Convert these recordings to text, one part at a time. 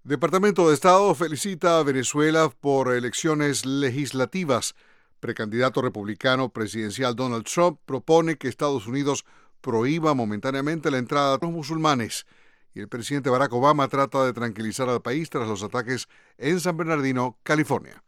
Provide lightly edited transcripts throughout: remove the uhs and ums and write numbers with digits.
Departamento de Estado felicita a Venezuela por elecciones legislativas. Precandidato republicano presidencial Donald Trump propone que Estados Unidos prohíba momentáneamente la entrada de los musulmanes. Y el presidente Barack Obama trata de tranquilizar al país tras los ataques en San Bernardino, California.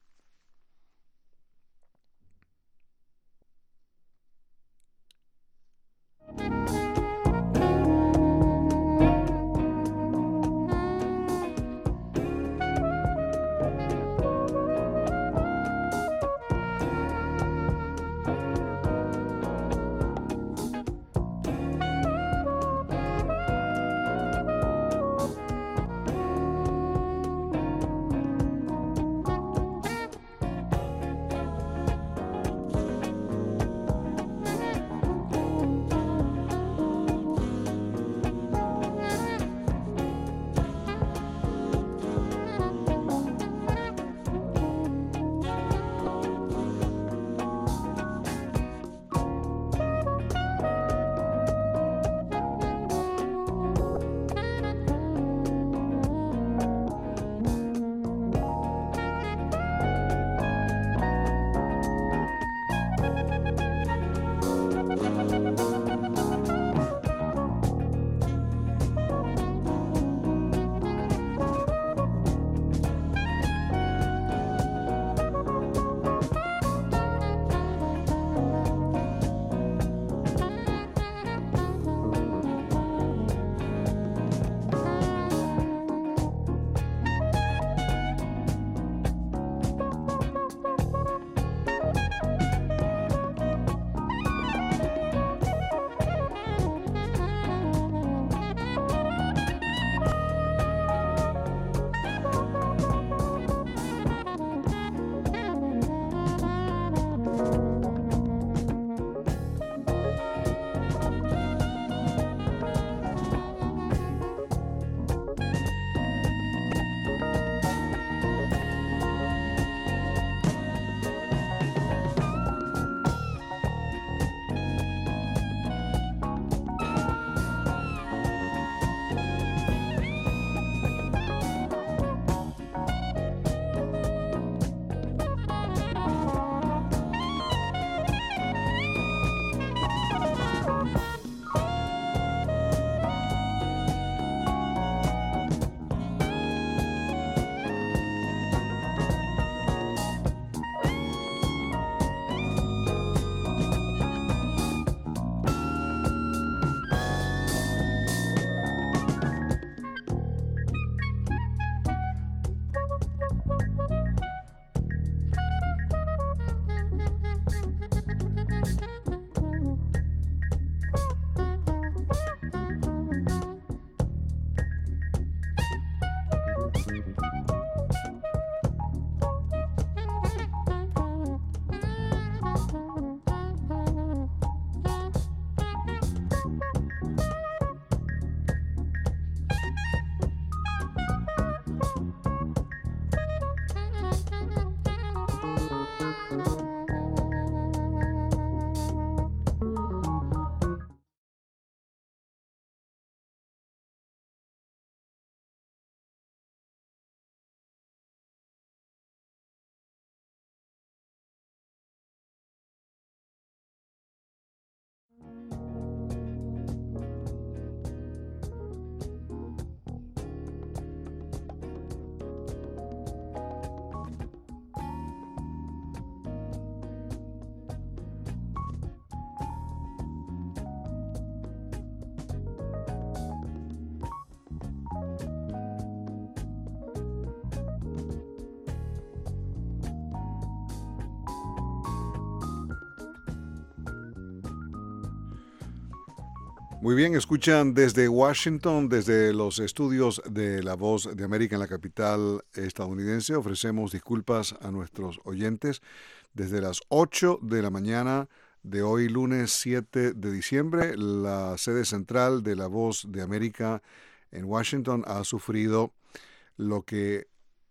Muy bien, escuchan desde Washington, desde los estudios de La Voz de América en la capital estadounidense. Ofrecemos disculpas a nuestros oyentes desde las 8 de la mañana de hoy, lunes 7 de diciembre. La sede central de La Voz de América en Washington ha sufrido lo que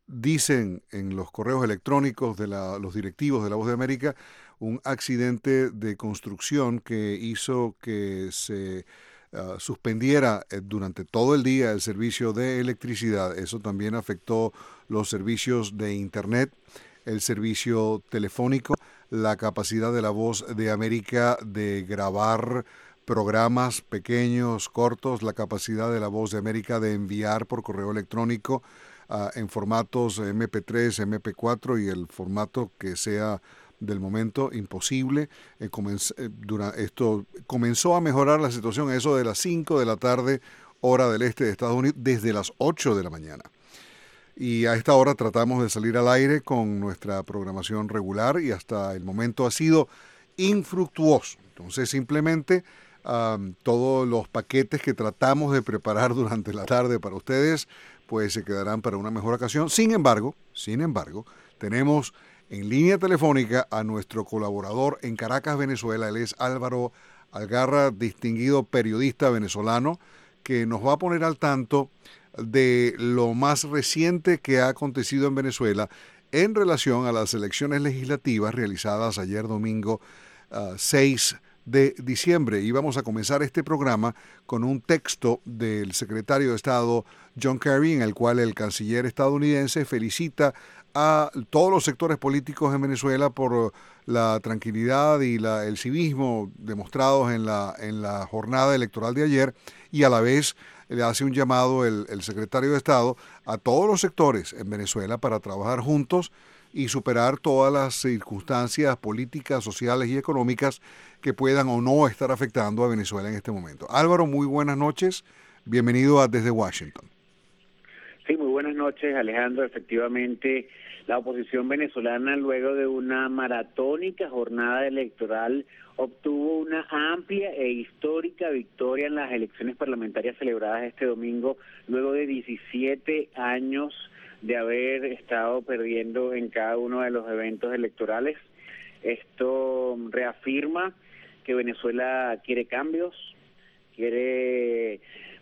dicen en los correos electrónicos de los directivos de La Voz de América, un accidente de construcción que hizo que se suspendiera durante todo el día el servicio de electricidad. Eso también afectó los servicios de Internet, el servicio telefónico, la capacidad de La Voz de América de grabar programas pequeños, cortos, la capacidad de La Voz de América de enviar por correo electrónico en formatos MP3, MP4 y el formato que sea del momento imposible. Esto comenzó a mejorar la situación a eso de las 5 de la tarde, hora del este de Estados Unidos, desde las 8 de la mañana. Y a esta hora tratamos de salir al aire con nuestra programación regular y hasta el momento ha sido infructuoso. Entonces simplemente todos los paquetes que tratamos de preparar durante la tarde para ustedes pues se quedarán para una mejor ocasión. Sin embargo, tenemos en línea telefónica a nuestro colaborador en Caracas, Venezuela. Él es Álvaro Algarra, distinguido periodista venezolano, que nos va a poner al tanto de lo más reciente que ha acontecido en Venezuela en relación a las elecciones legislativas realizadas ayer domingo 6 de diciembre. Y vamos a comenzar este programa con un texto del secretario de Estado John Kerry, en el cual el canciller estadounidense felicita a todos los sectores políticos en Venezuela por la tranquilidad y el civismo demostrados en la jornada electoral de ayer, y a la vez le hace un llamado el secretario de Estado a todos los sectores en Venezuela para trabajar juntos y superar todas las circunstancias políticas, sociales y económicas que puedan o no estar afectando a Venezuela en este momento. Álvaro, muy buenas noches. Bienvenido a Desde Washington. Sí, muy buenas noches, Alejandro. Efectivamente, la oposición venezolana, luego de una maratónica jornada electoral, obtuvo una amplia e histórica victoria en las elecciones parlamentarias celebradas este domingo, luego de 17 años de haber estado perdiendo en cada uno de los eventos electorales. Esto reafirma que Venezuela quiere cambios, quiere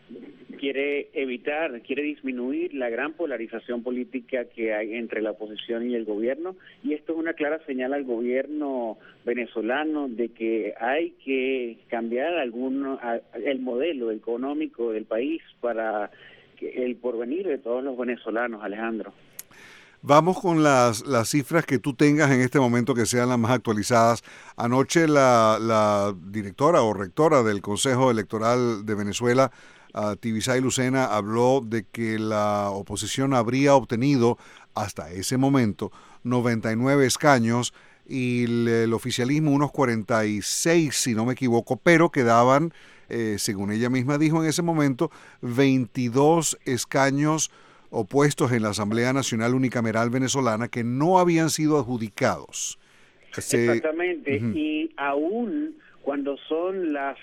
disminuir la gran polarización política que hay entre la oposición y el gobierno, y esto es una clara señal al gobierno venezolano de que hay que cambiar el modelo económico del país para el porvenir de todos los venezolanos, Alejandro. Vamos con las cifras que tú tengas en este momento, que sean las más actualizadas. Anoche la directora o rectora del Consejo Electoral de Venezuela, Tibisay Lucena, habló de que la oposición habría obtenido hasta ese momento 99 escaños y el oficialismo unos 46, si no me equivoco, pero quedaban, según ella misma dijo en ese momento, 22 escaños opuestos en la Asamblea Nacional Unicameral Venezolana que no habían sido adjudicados. Exactamente, y aún cuando son las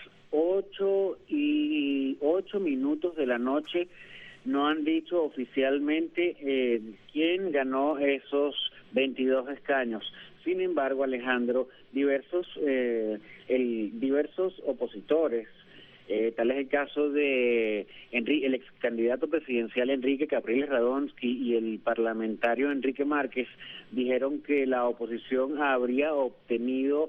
8:08 de la noche, no han dicho oficialmente quién ganó esos 22 escaños. Sin embargo, Alejandro, diversos opositores, tal es el caso de el ex candidato presidencial Enrique Capriles Radonsky y el parlamentario Enrique Márquez, dijeron que la oposición habría obtenido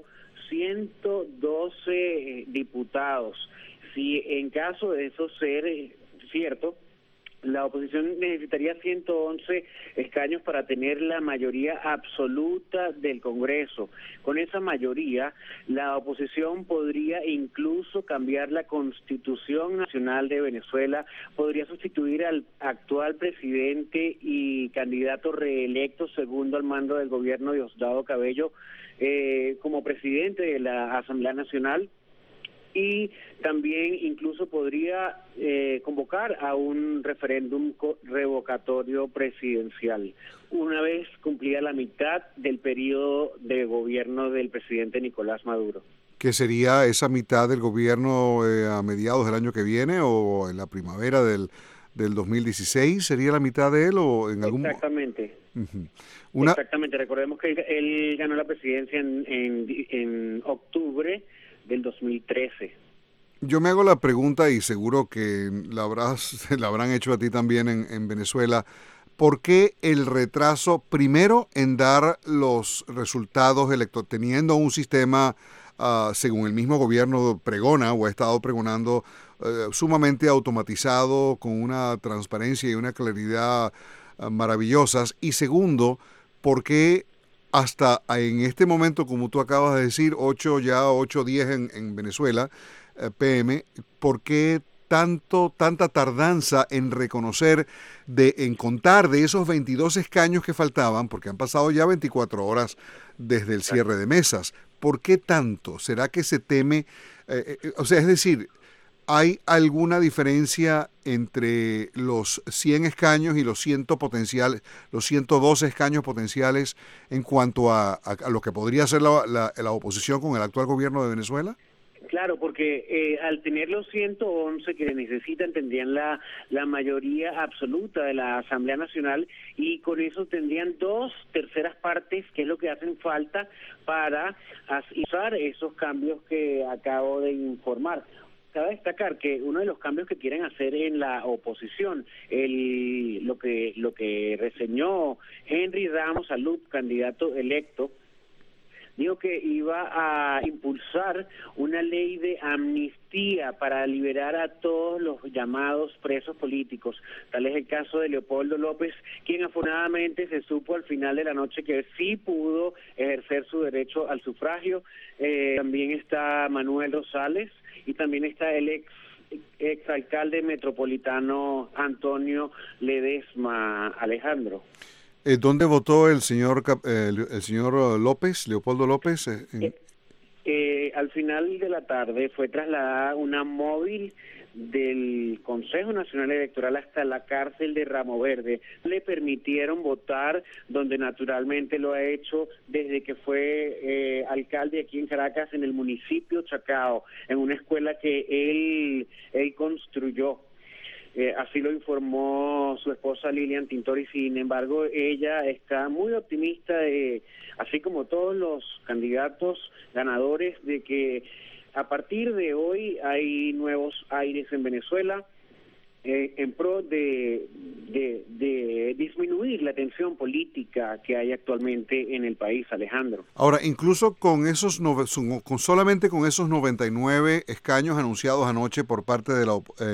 112 diputados. Si en caso de eso ser cierto, la oposición necesitaría 111 escaños para tener la mayoría absoluta del Congreso. Con esa mayoría, la oposición podría incluso cambiar la Constitución Nacional de Venezuela, podría sustituir al actual presidente y candidato reelecto segundo al mando del gobierno, Diosdado Cabello, como presidente de la Asamblea Nacional, y también incluso podría convocar a un referéndum revocatorio presidencial una vez cumplida la mitad del periodo de gobierno del presidente Nicolás Maduro. ¿Qué sería esa mitad del gobierno a mediados del año que viene o en la primavera del 2016? ¿Sería la mitad de él o en algún momento? Exactamente. Exactamente. Recordemos que él ganó la presidencia en octubre del 2013. Yo me hago la pregunta, y seguro que la habrán hecho a ti también en Venezuela, ¿por qué el retraso primero en dar los resultados electorales, teniendo un sistema, según el mismo gobierno pregona o ha estado pregonando, sumamente automatizado, con una transparencia y una claridad maravillosas. Y segundo, ¿por qué hasta en este momento, como tú acabas de decir, 8:10 en Venezuela, PM, ¿por qué tanta tardanza en reconocer, en contar de esos 22 escaños que faltaban, porque han pasado ya 24 horas desde el cierre de mesas? ¿Por qué tanto? ¿Será que se teme? O sea, es decir, ¿hay alguna diferencia entre los 100 escaños y los 112 escaños potenciales en cuanto a lo que podría ser la oposición con el actual gobierno de Venezuela? Claro, porque al tener los 111 que necesitan, tendrían la mayoría absoluta de la Asamblea Nacional, y con eso tendrían 2/3 partes, que es lo que hacen falta para usar esos cambios que acabo de informar. Cabe destacar que uno de los cambios que quieren hacer en la oposición, lo que reseñó Henry Ramos Salud, candidato electo, dijo que iba a impulsar una ley de amnistía para liberar a todos los llamados presos políticos. Tal es el caso de Leopoldo López, quien afortunadamente se supo al final de la noche que sí pudo ejercer su derecho al sufragio. También está Manuel Rosales y también está el ex alcalde metropolitano Antonio Ledesma, Alejandro. ¿Dónde votó el señor López, Leopoldo López? Al final de la tarde fue trasladada una móvil del Consejo Nacional Electoral hasta la cárcel de Ramo Verde. Le permitieron votar, donde naturalmente lo ha hecho desde que fue alcalde aquí en Caracas, en el municipio Chacao, en una escuela que él construyó. Así lo informó su esposa Lilian Tintori. Sin embargo, ella está muy optimista, así como todos los candidatos ganadores, de que a partir de hoy hay nuevos aires en Venezuela, en pro de disminuir la tensión política que hay actualmente en el país, Alejandro. Ahora, incluso solamente con esos 99 escaños anunciados anoche por parte de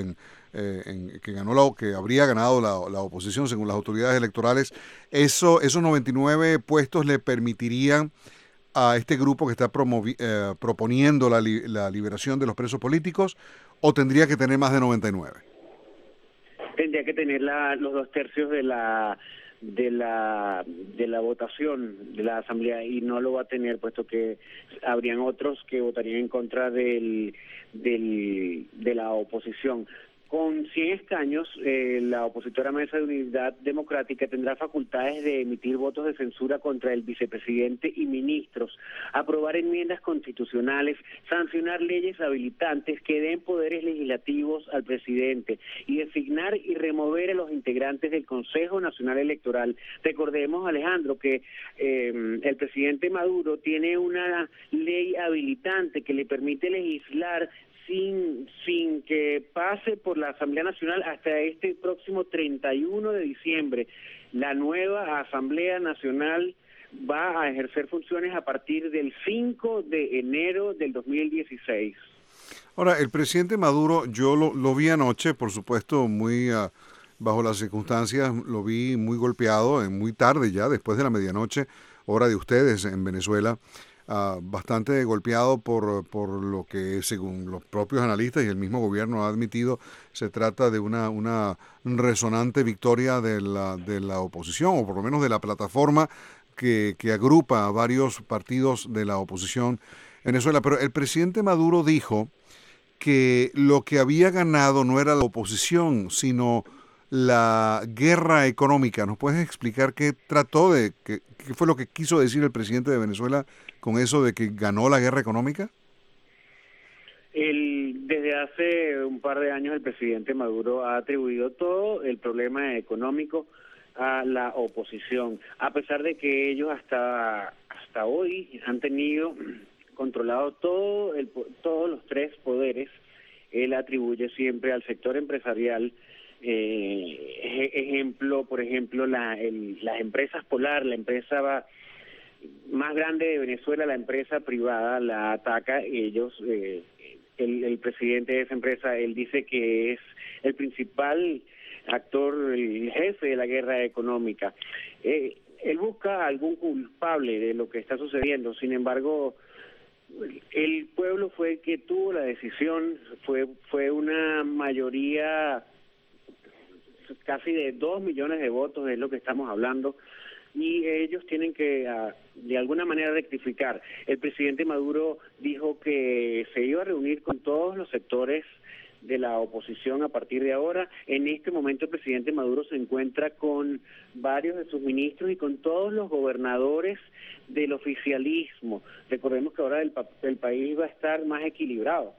que habría ganado la oposición según las autoridades electorales, esos 99 puestos le permitirían a este grupo que está proponiendo la liberación de los presos políticos, ¿o tendría que tener más de 99? Tendría que tener los 2/3 de la votación de la asamblea, y no lo va a tener, puesto que habrían otros que votarían en contra de la oposición. Con 100 escaños, la opositora Mesa de Unidad Democrática tendrá facultades de emitir votos de censura contra el vicepresidente y ministros, aprobar enmiendas constitucionales, sancionar leyes habilitantes que den poderes legislativos al presidente y designar y remover a los integrantes del Consejo Nacional Electoral. Recordemos, Alejandro, que el presidente Maduro tiene una ley habilitante que le permite legislar sin que pase por la Asamblea Nacional hasta este próximo 31 de diciembre. La nueva Asamblea Nacional va a ejercer funciones a partir del 5 de enero del 2016. Ahora, el presidente Maduro, yo lo vi anoche, por supuesto, muy bajo las circunstancias, lo vi muy golpeado, muy tarde ya, después de la medianoche, hora de ustedes en Venezuela. Bastante golpeado por lo que, según los propios analistas y el mismo gobierno ha admitido, se trata de una resonante victoria de la oposición, o por lo menos de la plataforma que agrupa a varios partidos de la oposición en Venezuela. Pero el presidente Maduro dijo que lo que había ganado no era la oposición, sino la guerra económica. ¿Nos puedes explicar qué fue lo que quiso decir el presidente de Venezuela con eso de que ganó la guerra económica? Desde hace un par de años el presidente Maduro ha atribuido todo el problema económico a la oposición, a pesar de que ellos hasta hoy han tenido controlado todos los tres poderes. Él atribuye siempre al sector empresarial, por ejemplo, las empresas Polar, la empresa más grande de Venezuela, la empresa privada, la ataca. Ellos el presidente de esa empresa, él dice que es el principal actor, el jefe de la guerra económica. Él busca algún culpable de lo que está sucediendo. Sin embargo, el pueblo fue el que tuvo la decisión, fue una mayoría casi de 2 millones de votos, es lo que estamos hablando, y ellos tienen que de alguna manera rectificar. El presidente Maduro dijo que se iba a reunir con todos los sectores de la oposición a partir de ahora. En este momento el presidente Maduro se encuentra con varios de sus ministros y con todos los gobernadores del oficialismo. Recordemos que ahora el país va a estar más equilibrado,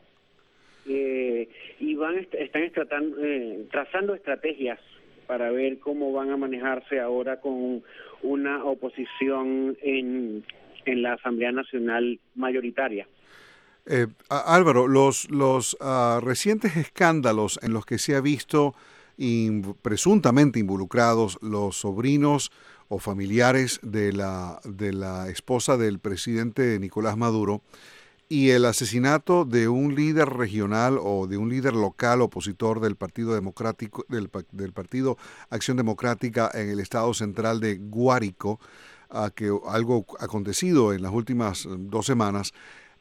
y están trazando estrategias para ver cómo van a manejarse ahora con una oposición en la Asamblea Nacional mayoritaria. Álvaro, los recientes escándalos en los que se ha visto presuntamente involucrados los sobrinos o familiares de la esposa del presidente Nicolás Maduro y el asesinato de un líder regional o de un líder local opositor del Partido Democrático, del Partido Acción Democrática en el estado central de Guárico, que algo acontecido en las últimas 2 semanas.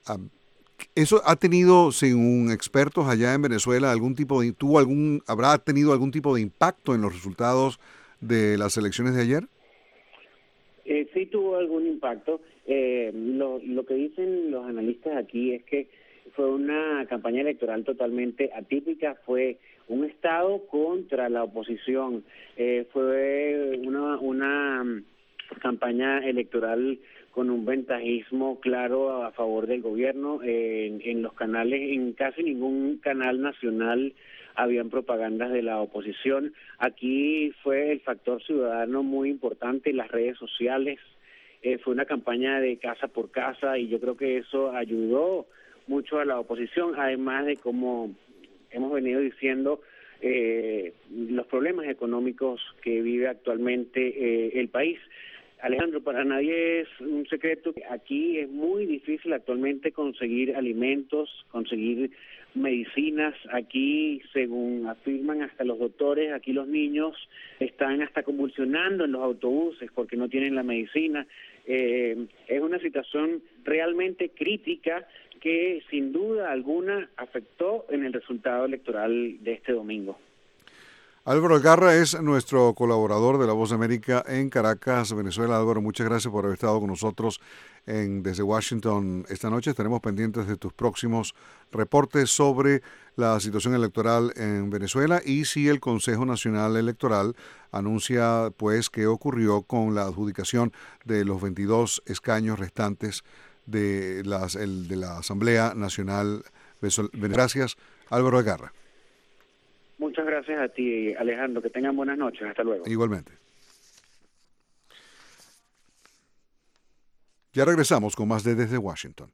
¿Eso ha tenido, según expertos allá en Venezuela, habrá tenido algún tipo de impacto en los resultados de las elecciones de ayer? Sí tuvo algún impacto. Lo que dicen los analistas aquí es que fue una campaña electoral totalmente atípica, fue un estado contra la oposición, fue una campaña electoral con un ventajismo claro a favor del gobierno. En los canales, en casi ningún canal nacional habían propagandas de la oposición. Aquí fue el factor ciudadano muy importante, las redes sociales, fue una campaña de casa por casa y yo creo que eso ayudó mucho a la oposición, además de, como hemos venido diciendo, los problemas económicos que vive actualmente el país. Alejandro, para nadie es un secreto que aquí es muy difícil actualmente conseguir alimentos, conseguir medicinas. Aquí, según afirman hasta los doctores, aquí los niños están hasta convulsionando en los autobuses porque no tienen la medicina. Es una situación realmente crítica que sin duda alguna afectó en el resultado electoral de este domingo. Álvaro Algarra es nuestro colaborador de La Voz de América en Caracas, Venezuela. Álvaro, muchas gracias por haber estado con nosotros desde Washington esta noche. Estaremos pendientes de tus próximos reportes sobre la situación electoral en Venezuela y si el Consejo Nacional Electoral anuncia pues qué ocurrió con la adjudicación de los 22 escaños restantes de la Asamblea Nacional Venezolana. Gracias, Álvaro Algarra. Muchas gracias a ti, Alejandro. Que tengan buenas noches. Hasta luego. Igualmente. Ya regresamos con más de Desde Washington.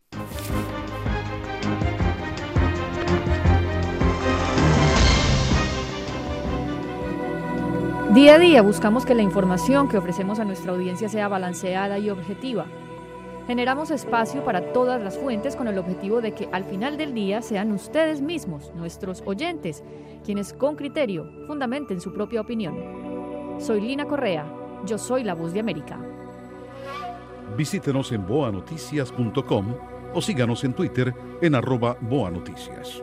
Día a día buscamos que la información que ofrecemos a nuestra audiencia sea balanceada y objetiva. Generamos espacio para todas las fuentes con el objetivo de que al final del día sean ustedes mismos, nuestros oyentes, quienes con criterio fundamenten su propia opinión. Soy Lina Correa, yo soy La Voz de América. Visítenos en boanoticias.com o síganos en Twitter en @boanoticias.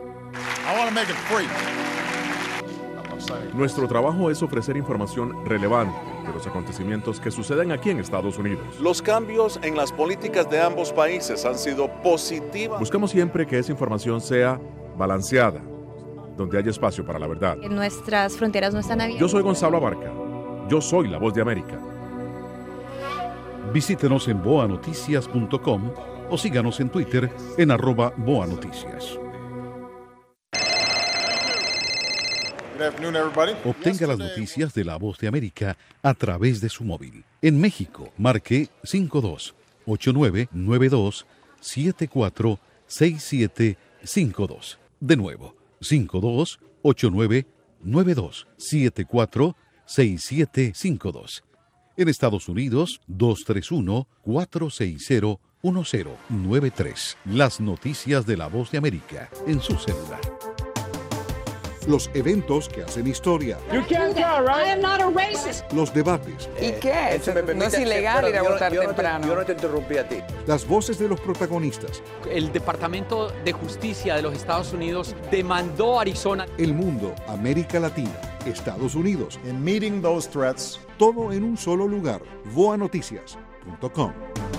Nuestro trabajo es ofrecer información relevante de los acontecimientos que suceden aquí en Estados Unidos. Los cambios en las políticas de ambos países han sido positivas. Buscamos siempre que esa información sea balanceada, donde haya espacio para la verdad. Nuestras fronteras no están abiertas. Yo soy Gonzalo Abarca. Yo soy La Voz de América. Visítenos en boanoticias.com o síganos en Twitter en @boanoticias. Obtenga las noticias de La Voz de América a través de su móvil. En México, marque 52-8992-746752. De nuevo, 52-8992-746752. En Estados Unidos, 231-460-1065. 1093. Las noticias de La Voz de América en su celular. Los eventos que hacen historia. Los debates. ¿Y qué? No es ilegal ir a votar temprano. Yo no te interrumpí a ti. Las voces de los protagonistas. El Departamento de Justicia de los Estados Unidos demandó a Arizona. El mundo, América Latina, Estados Unidos. In meeting those threats. Todo en un solo lugar. voanoticias.com.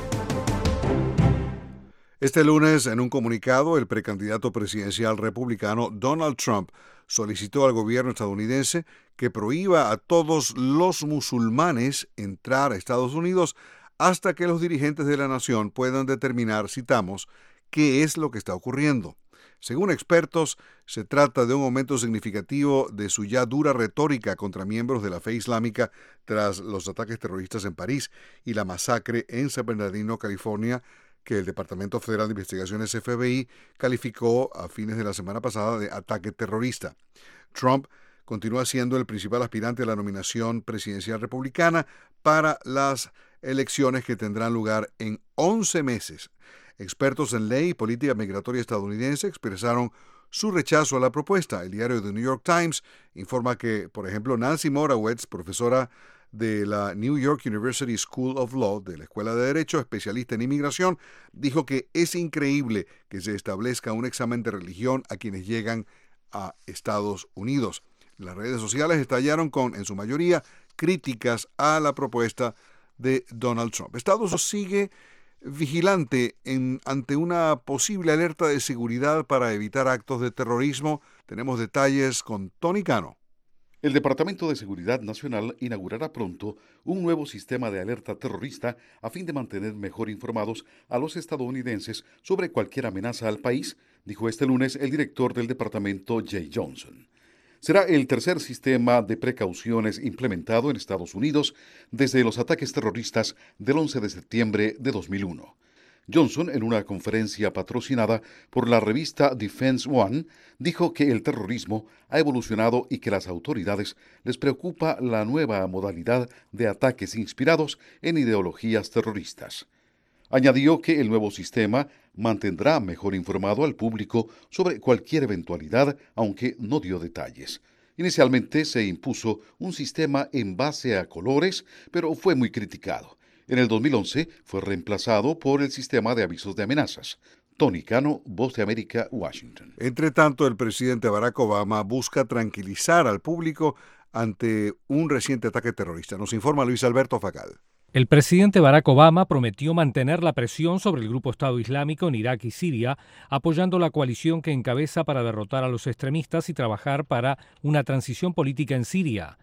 Este lunes, en un comunicado, el precandidato presidencial republicano Donald Trump solicitó al gobierno estadounidense que prohíba a todos los musulmanes entrar a Estados Unidos hasta que los dirigentes de la nación puedan determinar, citamos, qué es lo que está ocurriendo. Según expertos, se trata de un aumento significativo de su ya dura retórica contra miembros de la fe islámica tras los ataques terroristas en París y la masacre en San Bernardino, California, que el Departamento Federal de Investigaciones FBI calificó a fines de la semana pasada de ataque terrorista. Trump continúa siendo el principal aspirante a la nominación presidencial republicana para las elecciones que tendrán lugar en 11 meses. Expertos en ley y política migratoria estadounidense expresaron su rechazo a la propuesta. El diario The New York Times informa que, por ejemplo, Nancy Morawetz, profesora de la New York University School of Law, de la Escuela de Derecho, especialista en inmigración, dijo que es increíble que se establezca un examen de religión a quienes llegan a Estados Unidos. Las redes sociales estallaron con, en su mayoría, críticas a la propuesta de Donald Trump. Estados Unidos sigue vigilante ante una posible alerta de seguridad para evitar actos de terrorismo. Tenemos detalles con Tony Cano. El Departamento de Seguridad Nacional inaugurará pronto un nuevo sistema de alerta terrorista a fin de mantener mejor informados a los estadounidenses sobre cualquier amenaza al país, dijo este lunes el director del departamento, Jay Johnson. Será el tercer sistema de precauciones implementado en Estados Unidos desde los ataques terroristas del 11 de septiembre de 2001. Johnson, en una conferencia patrocinada por la revista Defense One, dijo que el terrorismo ha evolucionado y que las autoridades les preocupa la nueva modalidad de ataques inspirados en ideologías terroristas. Añadió que el nuevo sistema mantendrá mejor informado al público sobre cualquier eventualidad, aunque no dio detalles. Inicialmente se impuso un sistema en base a colores, pero fue muy criticado. En el 2011 fue reemplazado por el sistema de avisos de amenazas. Tony Cano, Voz de América, Washington. Entre tanto, el presidente Barack Obama busca tranquilizar al público ante un reciente ataque terrorista. Nos informa Luis Alberto Facal. El presidente Barack Obama prometió mantener la presión sobre el grupo Estado Islámico en Irak y Siria, apoyando la coalición que encabeza para derrotar a los extremistas y trabajar para una transición política en Siria.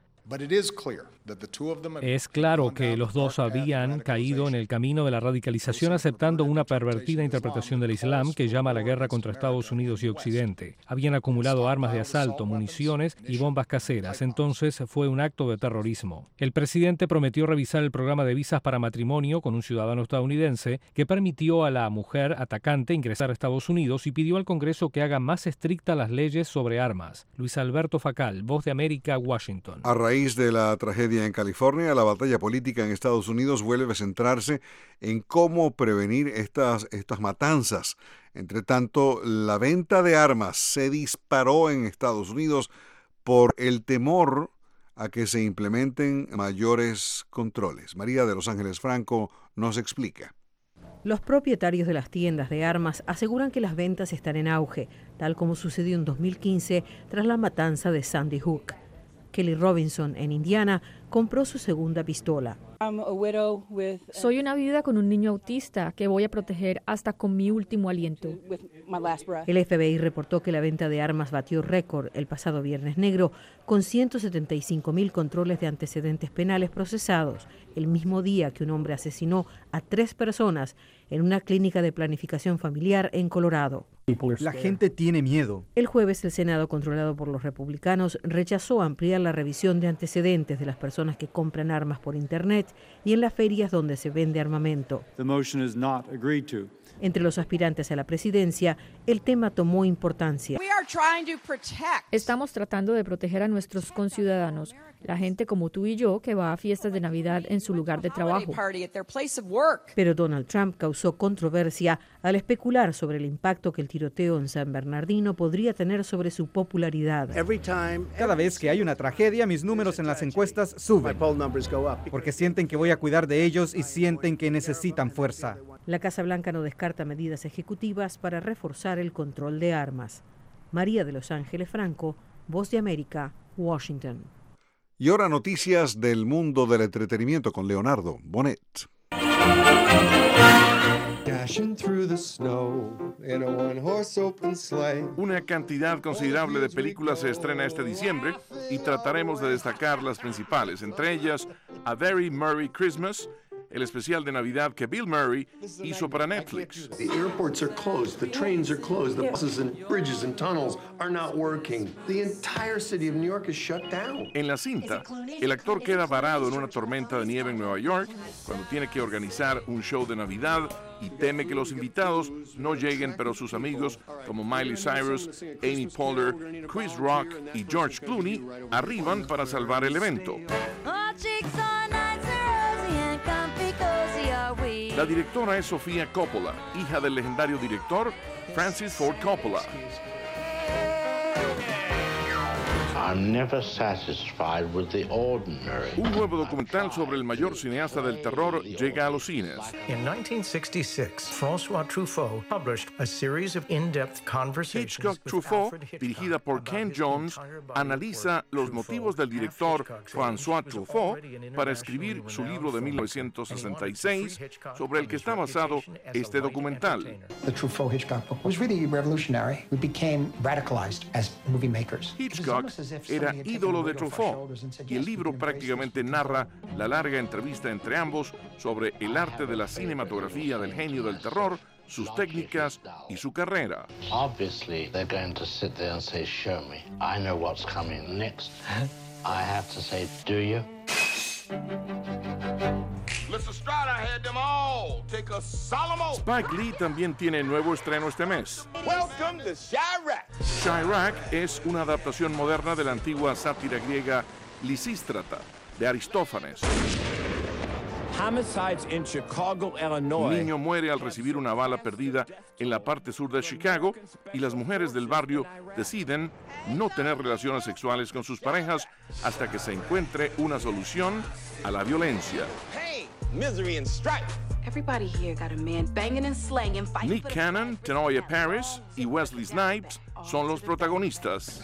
Es claro que los dos habían caído en el camino de la radicalización aceptando una pervertida interpretación del Islam que llama a la guerra contra Estados Unidos y Occidente. Habían acumulado armas de asalto, municiones y bombas caseras. Entonces fue un acto de terrorismo. El presidente prometió revisar el programa de visas para matrimonio con un ciudadano estadounidense que permitió a la mujer atacante ingresar a Estados Unidos y pidió al Congreso que haga más estrictas las leyes sobre armas. Luis Alberto Facal, Voz de América, Washington. A raíz de la tragedia en California, la batalla política en Estados Unidos vuelve a centrarse en cómo prevenir estas matanzas. Entre tanto, la venta de armas se disparó en Estados Unidos por el temor a que se implementen mayores controles. María de Los Ángeles Franco nos explica. Los propietarios de las tiendas de armas aseguran que las ventas están en auge, tal como sucedió en 2015 tras la matanza de Sandy Hook. Kelly Robinson, en Indiana, compró su segunda pistola. Soy una viuda con un niño autista que voy a proteger hasta con mi último aliento. El FBI reportó que la venta de armas batió récord el pasado Viernes Negro, con 175,000 controles de antecedentes penales procesados, el mismo día que un hombre asesinó a 3 personas en una clínica de planificación familiar en Colorado. La gente tiene miedo. El jueves, el Senado, controlado por los republicanos, rechazó ampliar la revisión de antecedentes de las personas que compran armas por Internet y en las ferias donde se vende armamento. Entre los aspirantes a la presidencia, el tema tomó importancia. Estamos tratando de proteger a nuestros conciudadanos. La gente como tú y yo que va a fiestas de Navidad en su lugar de trabajo. Pero Donald Trump causó controversia al especular sobre el impacto que el tiroteo en San Bernardino podría tener sobre su popularidad. Cada vez que hay una tragedia, mis números en las encuestas suben, porque sienten que voy a cuidar de ellos y sienten que necesitan fuerza. La Casa Blanca no descarta medidas ejecutivas para reforzar el control de armas. María de Los Ángeles Franco, Voz de América, Washington. Y ahora noticias del mundo del entretenimiento con Leonardo Bonet. Una cantidad considerable de películas se estrena este diciembre y trataremos de destacar las principales, entre ellas A Very Merry Christmas, el especial de Navidad que Bill Murray hizo para Netflix. The airports are closed, the trains are closed, the buses and bridges and tunnels are not working. The entire city of New York is shut down. En la cinta, el actor queda varado en una tormenta de nieve en Nueva York cuando tiene que organizar un show de Navidad y teme que los invitados no lleguen, pero sus amigos como Miley Cyrus, Amy Poehler, Chris Rock y George Clooney arriban para salvar el evento. La directora es Sofía Coppola, hija del legendario director Francis Ford Coppola. I'm never satisfied with the ordinary. Un nuevo documental sobre el mayor cineasta del terror llega a los cines. In 1966, François Truffaut published a series of in-depth conversations. Hitchcock Truffaut, dirigida por Ken Jones, analiza los motivos del director François Truffaut para escribir su libro de 1966, sobre el que está basado este documental. The Truffaut-Hitchcock book was really revolutionary. We became radicalized as movie makers. Hitchcock era ídolo de Truffaut y el libro prácticamente narra la larga entrevista entre ambos sobre el arte de la cinematografía del genio del terror, sus técnicas y su carrera. Obviously, they're going to sit there and say, "Show me. I know what's coming next." I have to say, "Do you?" Spike Lee también tiene nuevo estreno este mes. Welcome to Chirac. Chirac es una adaptación moderna de la antigua sátira griega Lisístrata, de Aristófanes. Homicides in Chicago, Illinois. Un niño muere al recibir una bala perdida en la parte sur de Chicago y las mujeres del barrio deciden no tener relaciones sexuales con sus parejas hasta que se encuentre una solución a la violencia. Pain, misery and strife. Everybody here got a man banging and slanging, fighting. Nick Cannon, Tenoya Paris y Wesley Snipes son los protagonistas.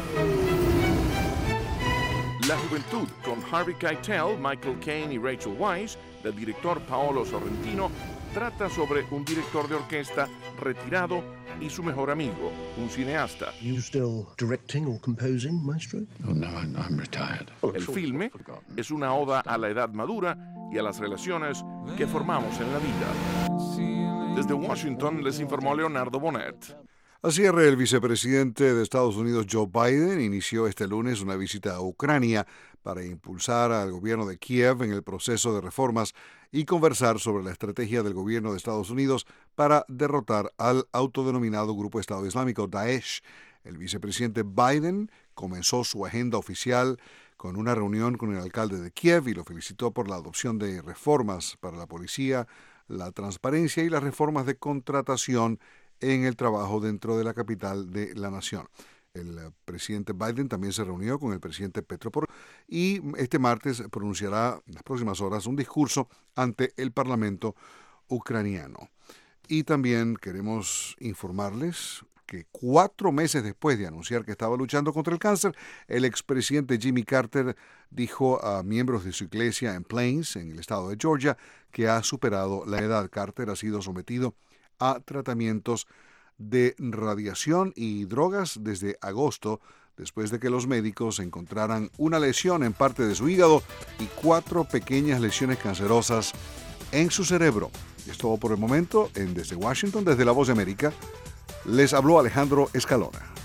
La juventud, con Harvey Keitel, Michael Caine y Rachel Weisz, del director Paolo Sorrentino, trata sobre un director de orquesta retirado y su mejor amigo, un cineasta. You still directing or composing, maestro? Oh, no, I'm retired. El filme es una oda a la edad madura y a las relaciones que formamos en la vida. Desde Washington les informó Leonardo Bonet. A cierre, el vicepresidente de Estados Unidos, Joe Biden, inició este lunes una visita a Ucrania para impulsar al gobierno de Kiev en el proceso de reformas y conversar sobre la estrategia del gobierno de Estados Unidos para derrotar al autodenominado Grupo Estado Islámico, Daesh. El vicepresidente Biden comenzó su agenda oficial con una reunión con el alcalde de Kiev y lo felicitó por la adopción de reformas para la policía, la transparencia y las reformas de contratación en el trabajo dentro de la capital de la nación. El presidente Biden también se reunió con el presidente Petro Poroshenko y este martes pronunciará en las próximas horas un discurso ante el Parlamento ucraniano. Y también queremos informarles que 4 meses después de anunciar que estaba luchando contra el cáncer, el expresidente Jimmy Carter dijo a miembros de su iglesia en Plains, en el estado de Georgia, que ha superado la edad. Carter ha sido sometido a tratamientos de radiación y drogas desde agosto, después de que los médicos encontraran una lesión en parte de su hígado y 4 pequeñas lesiones cancerosas en su cerebro. Es todo por el momento. Desde Washington, desde La Voz de América, les habló Alejandro Escalona.